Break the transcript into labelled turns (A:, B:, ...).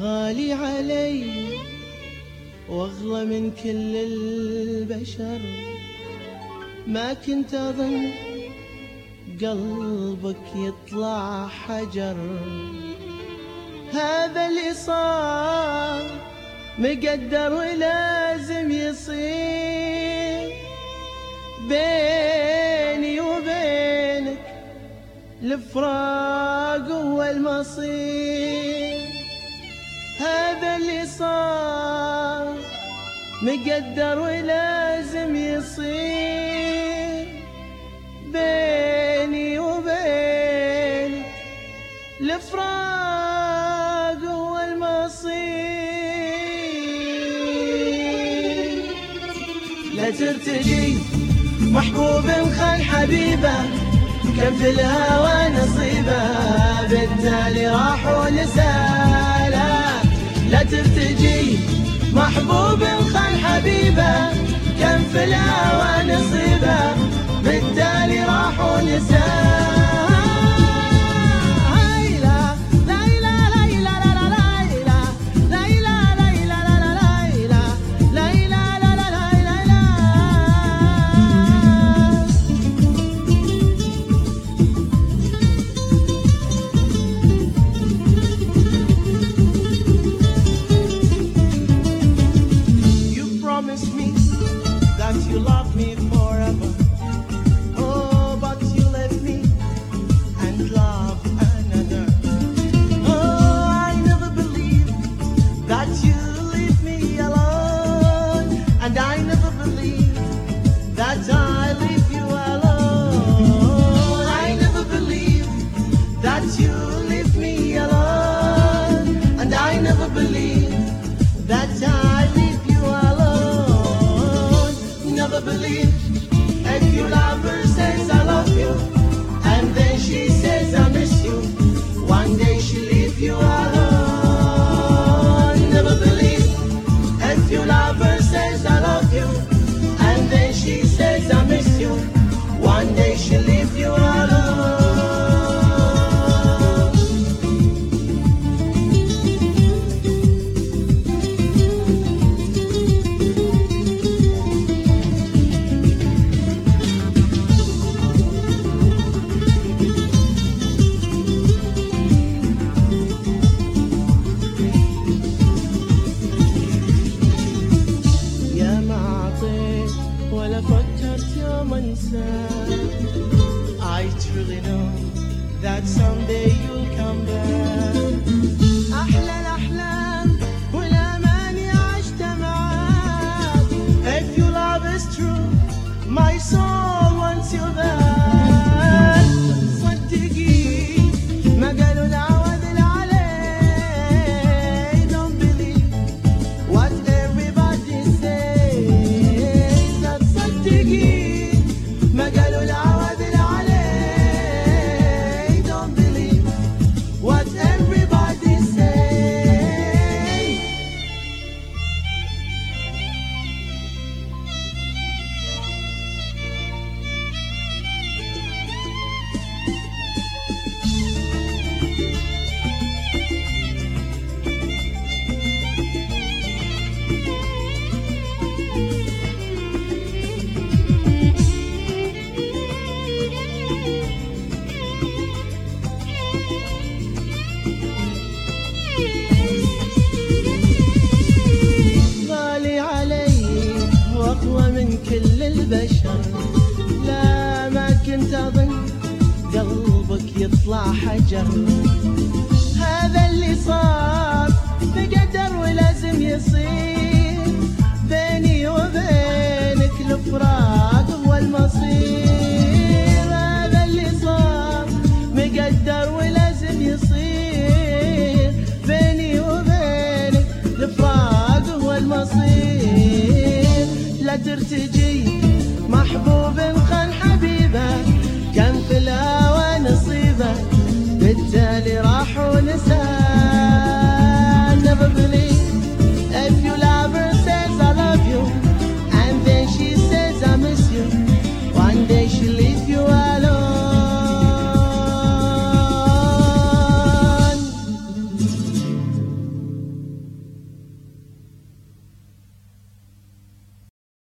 A: غالي علي واغلى من كل البشر، ما كنت اظن قلبك يطلع حجر. هذا اللي صار مقدر ولازم يصير، بيني وبينك الفراق هو المصير. هذا اللي صار مقدر ولازم يصير، بيني وبينك الفراق هو المصير. لا ترتجي محبوب خان حبيبه، كان في الهوى نصيبه بالتالي راح ونساله. لا ترتجي محبوب خان حبيبه، كان في الهوى نصيبه بالتالي راح ونساله. You love me forever, oh, but you left me and love another. Oh, I never believed that you leave me alone, and I never believed that I leave you alone. I never believed that you leave me alone, and I never believed that I leave you alone. Never believe if your lover says I love you and then she says I miss you, one day she'll leave you alone. Never believe if your lover says I love you and then she says I miss you, one day she'll leave you alone. ولا فكرت يوم انساك. I truly know that someday you'll come back. أحلى الأحلام والأماني عشت معاك. If your love is true, my soul wants you back. صدقي ما قالوا العوض اللي عليه. Don't believe what everybody says. ما قالوا العوض اللي عليه. Don't believe what everybody says. غالي علي واقوى من كل البشر، لا ما كنت اظن قلبك يطلع حجر. هذا اللي صار بقدر ولازم يصير، بيني وبينك الفراق هو المصير. هذا اللي صار مقدر ولازم يصير، بيني وبينك الفراق هو المصير. لا ترتجي